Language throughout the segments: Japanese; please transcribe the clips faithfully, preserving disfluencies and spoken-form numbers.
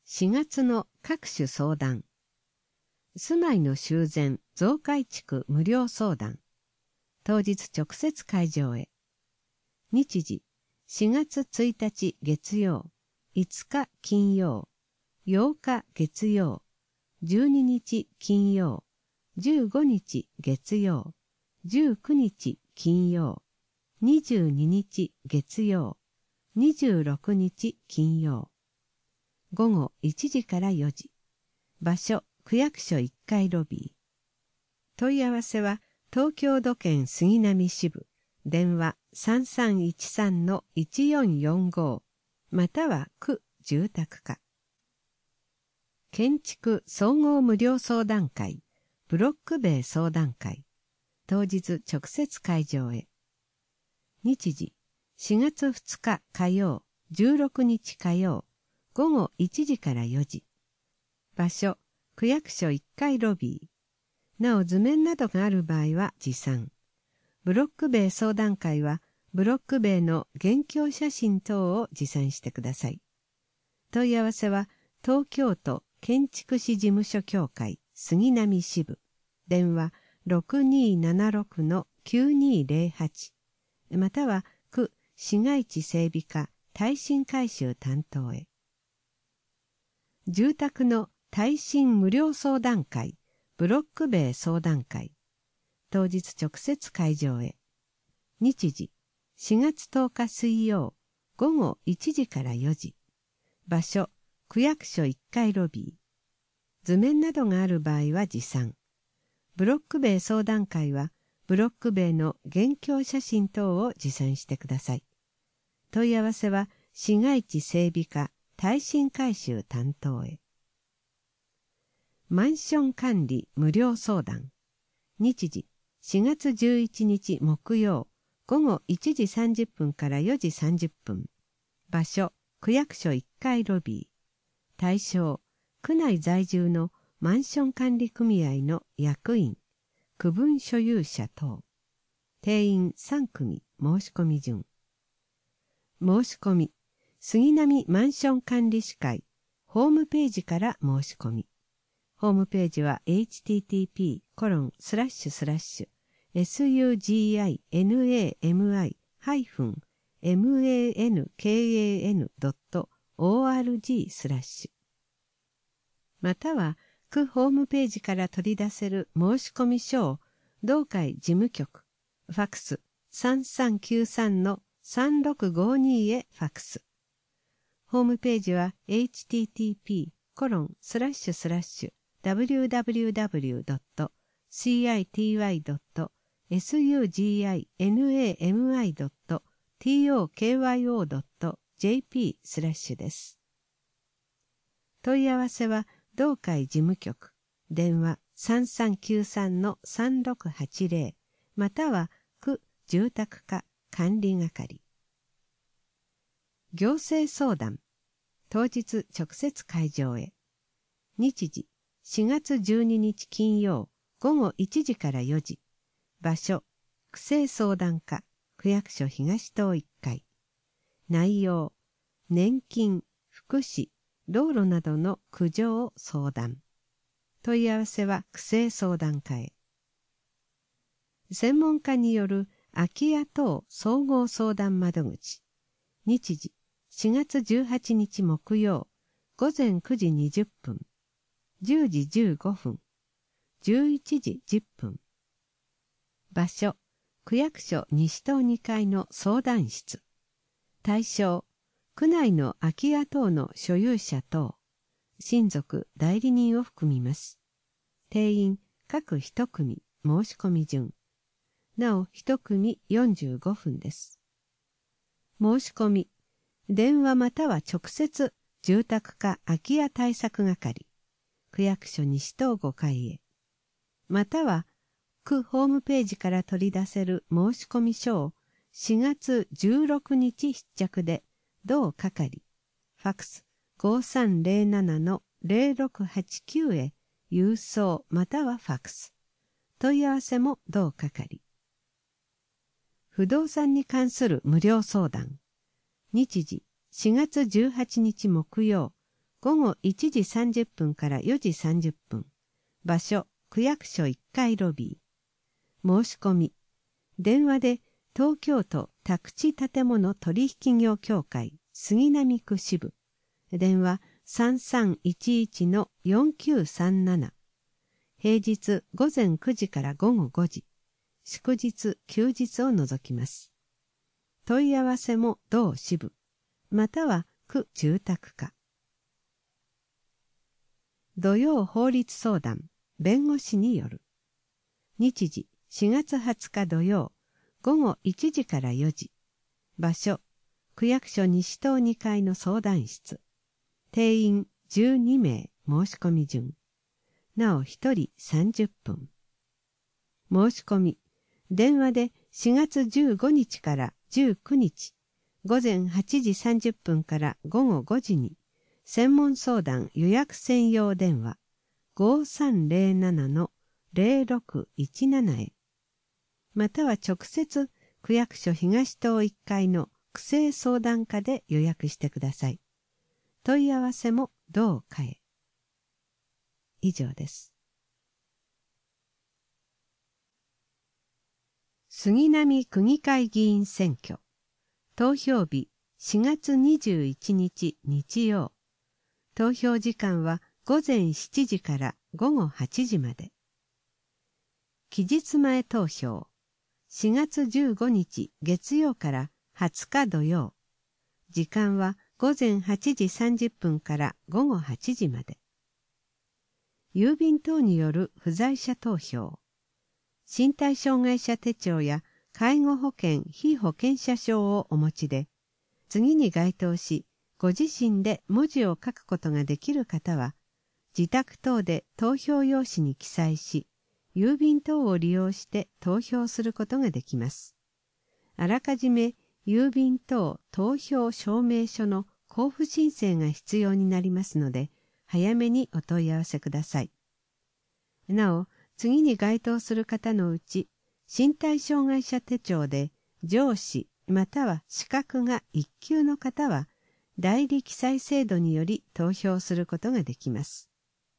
しがつの各種相談。住まいの修繕増改築無料相談。当日直接会場へ。日時しがつついたち月曜、いつか金曜、ようか月曜、じゅうににち金曜、じゅうごにち月曜、じゅうくにち金曜、にじゅうににち月曜、にじゅうろくにち金曜。午後いちじからよじ。場所区役所いっかいロビー。問い合わせは東京土建杉並支部、電話 さんさんいちさんのいちよんよんご または区住宅課。建築総合無料相談会、ブロック塀相談会。当日直接会場へ。日時しがつふつか火曜、じゅうろくにち火曜、午後いちじからよじ。場所区役所いっかいロビー。なお図面などがある場合は持参。ブロック塀相談会はブロック塀の現況写真等を持参してください。問い合わせは東京都建築士事務所協会杉並支部、電話 ろくにーななろくのきゅうにーぜろはち または区市街地整備課耐震改修担当へ。住宅の耐震無料相談会、ブロック塀相談会。当日直接会場へ。日時しがつとおか水曜、午後いちじからよじ。場所区役所いっかいロビー。図面などがある場合は持参。ブロック塀相談会はブロック塀の現況写真等を持参してください。問い合わせは市街地整備課耐震改修担当へ。マンション管理無料相談。日時しがつじゅういちにち木曜、午後いちじさんじゅっぷんからよじさんじゅっぷん。場所区役所いっかいロビー。対象区内在住のマンション管理組合の役員、区分所有者等。定員さんくみ申し込み順。申し込み杉並マンション管理士会ホームページから申し込み。ホームページは エイチティーティーピーコロンスラッシュスラッシュエスユージーアイエヌエーエムアイハイフンエムエーエヌケーエーエヌドットオーアールジースラッシュ。または区ホームページから取り出せる申込書を同会事務局ファクスさんさんきゅうさんのさんろくごにへファクス。ホームページは エイチティーティーピーコロンスラッシュスラッシュダブリューダブリューダブリュードットシーアイティーワイドットエスユージーアイエヌエーエムアイドットティーオーケーワイオードットジェーピースラッシュです。問い合わせは同会事務局電話 さんさんきゅうさんのさんろくはちぜろ または区住宅課管理係。行政相談当日直接会場へ。日時しがつじゅうににち金曜午後いちじからよじ。場所区政相談課区役所東棟いっかい。内容年金、福祉、道路などの苦情相談。問い合わせは区政相談課へ。専門家による空き家等総合相談窓口。日時しがつじゅうはちにち木曜午前くじにじゅっぷん、じゅうじじゅうごふん、じゅういちじじゅっぷん。場所区役所西棟にかいの相談室。対象区内の空き家等の所有者等、親族代理人を含みます。定員各一組申し込み順。なお一組よんじゅうごふんです。申し込み電話または直接住宅課空き家対策係区役所西棟ごかいへ。または区ホームページから取り出せる申込書をしがつじゅうろくにち必着で同係ファクスごさんぜろななのぜろろくはちきゅうへ郵送またはファクス。問い合わせも同係。不動産に関する無料相談。日時しがつじゅうはちにち木曜ごごいちじさんじゅっぷんからよじさんじゅっぷん。場所、区役所いっかいロビー。申し込み。電話で東京都宅地建物取引業協会杉並区支部。電話 さんさんいちいちのよんきゅうさんなな。平日ごぜんくじからごごごじ。祝日、休日を除きます。問い合わせも同支部、または区住宅課。土曜法律相談、弁護士による。日時、しがつはつか土曜、ごごいちじからよじ。場所、区役所西棟にかいの相談室。定員じゅうにめい、申し込み順。なおひとりさんじゅっぷん。申し込み、電話でしがつじゅうごにちからじゅうくにち、ごぜんはちじさんじゅっぷんからごごごじに、専門相談予約専用電話 ごさんぜろななのぜろろくいちなな へ。または直接区役所東棟いっかいの区政相談課で予約してください。問い合わせも同課へ。以上です。杉並区議会議員選挙。投票日しがつにじゅういちにち日曜。投票時間はごぜんしちじからごごはちじまで。期日前投票。しがつじゅうごにち月曜からはつか土曜。時間はごぜんはちじさんじゅっぷんからごごはちじまで。郵便等による不在者投票。身体障害者手帳や介護保険被保険者証をお持ちで、次に該当し、ご自身で文字を書くことができる方は、自宅等で投票用紙に記載し、郵便等を利用して投票することができます。あらかじめ郵便等投票証明書の交付申請が必要になりますので、早めにお問い合わせください。なお、次に該当する方のうち、身体障害者手帳で上司または資格がいっきゅうの方は、代理記載制度により投票することができます。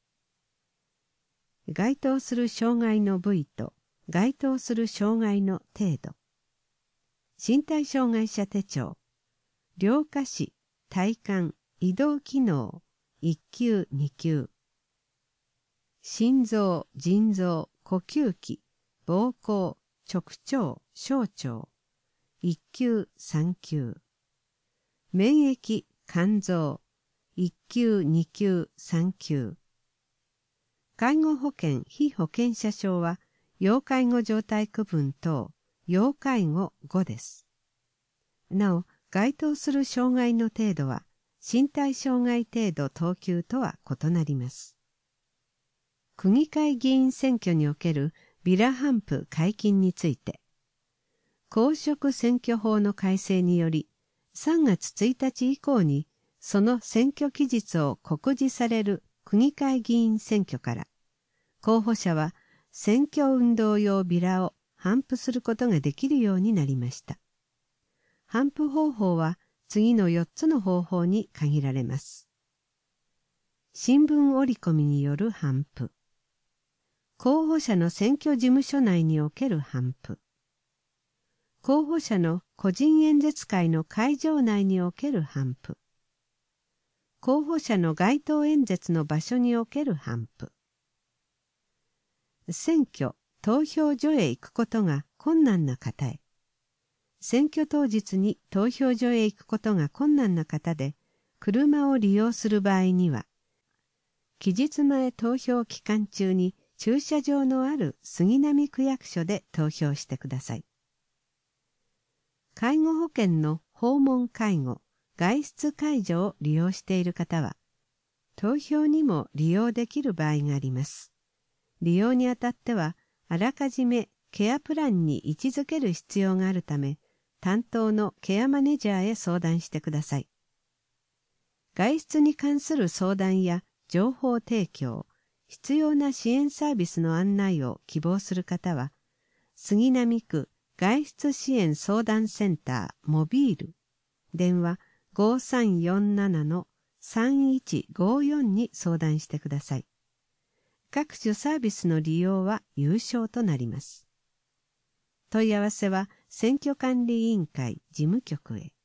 該当する障害の部位と該当する障害の程度。身体障害者手帳、両下肢、体幹、移動機能、いっきゅう、にきゅう。心臓、腎臓、呼吸器、膀胱、直腸、小腸、いっきゅう、さんきゅう。免疫、肝臓、いっきゅう、にきゅう、さんきゅう。介護保険被保険者証は、要介護状態区分等、要介護ごです。なお、該当する障害の程度は、身体障害程度等級とは異なります。区議会議員選挙におけるビラ頒布解禁について、公職選挙法の改正により、さんがつついたち以降に、その選挙期日を告示される区議会議員選挙から、候補者は選挙運動用ビラを頒布することができるようになりました。頒布方法は次のよっつの方法に限られます。新聞折り込みによる頒布。候補者の選挙事務所内における頒布。候補者の個人演説会の会場内における頒布。候補者の街頭演説の場所における頒布。選挙・投票所へ行くことが困難な方へ。選挙当日に投票所へ行くことが困難な方で、車を利用する場合には、期日前投票期間中に駐車場のある杉並区役所で投票してください。介護保険の訪問介護、外出介助を利用している方は、投票にも利用できる場合があります。利用にあたっては、あらかじめケアプランに位置づける必要があるため、担当のケアマネージャーへ相談してください。外出に関する相談や情報提供、必要な支援サービスの案内を希望する方は、杉並区外出支援相談センターモビール、電話 ごさんよんななのさんいちごよん に相談してください。各種サービスの利用は有償となります。問い合わせは選挙管理委員会事務局へ。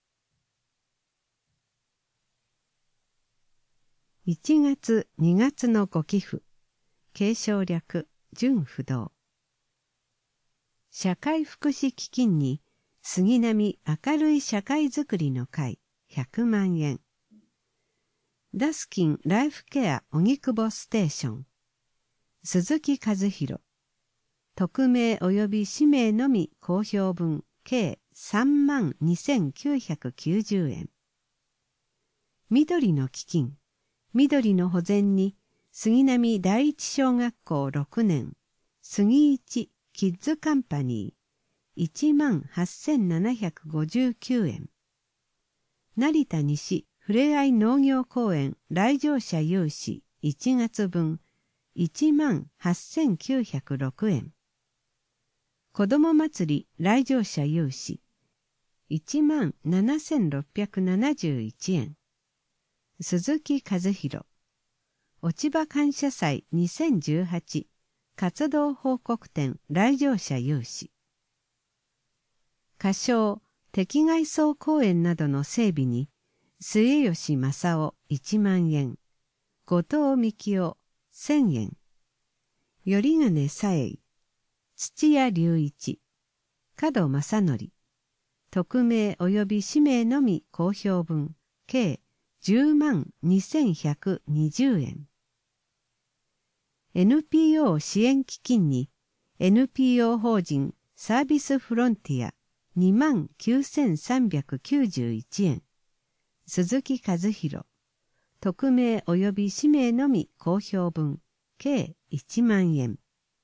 いちがつにがつのご寄付、継承略純不動。社会福祉基金に杉並明るい社会づくりの会ひゃくまんえん。ダスキンライフケア荻窪ステーション。鈴木和弘。匿名及び氏名のみ公表分計さんまんにせんきゅうひゃくきゅうじゅうえん。緑の基金、緑の保全に杉並第一小学校ろくねん、杉一キッズカンパニーいちまんはっせんななひゃくごじゅうきゅうえん。成田西ふれあい農業公園来場者有志いちがつ分いちまんはっせんきゅうひゃくろくえん。子ども祭り来場者有志いちまんななせんろっぴゃくななじゅういちえん。鈴木和弘。落ち葉感謝祭にせんじゅうはち活動報告展来場者有志。仮称敵外装公園などの整備に末吉正夫いちまんえん、後藤幹夫せんえん、頼金佐栄、土屋隆一、門正則、匿名及び氏名のみ公表分計じゅうまんにせんひゃくにじゅうえん。エヌピーオー 支援基金に エヌピーオー 法人サービスフロンティアにまんきゅうせんさんびゃくきゅうじゅういちえん。鈴木和弘。匿名及び氏名のみ公表分計いちまんえん。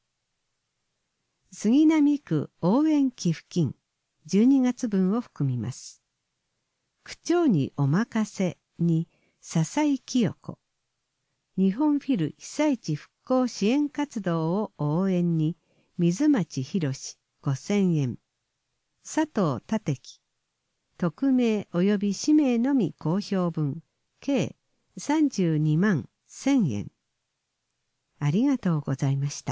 杉並区応援寄付金じゅうにがつ分を含みます。区長にお任せに笹井清子。日本フィル被災地復興支援活動を応援に水町博ごせんえん。佐藤立樹。匿名及び氏名のみ公表分計さんじゅうにまんせんえん。ありがとうございました。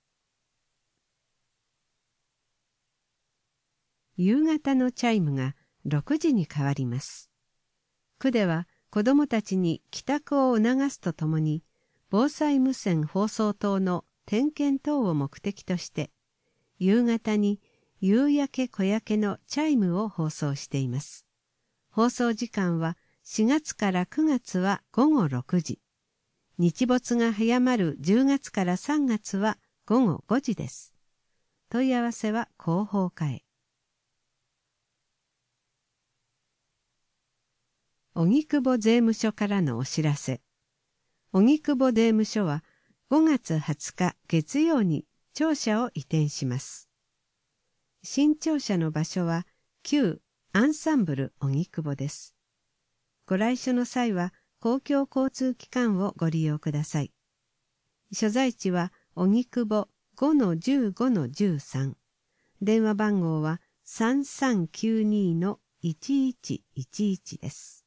夕方のチャイムがろくじに変わります。区では子どもたちに帰宅を促すとともに、防災無線放送塔の点検等を目的として、夕方に夕焼け小焼けのチャイムを放送しています。放送時間はしがつからくがつはごごろくじ。日没が早まるじゅうがつからさんがつはごごごじです。問い合わせは広報課へ。荻窪税務署からのお知らせ。荻窪税務署はごがつはつか月曜に庁舎を移転します。新庁舎の場所は旧アンサンブル荻窪です。ご来所の際は公共交通機関をご利用ください。所在地は荻窪 ごのじゅうごのじゅうさん。電話番号はさんさんきゅうにのいちいちいちいちです。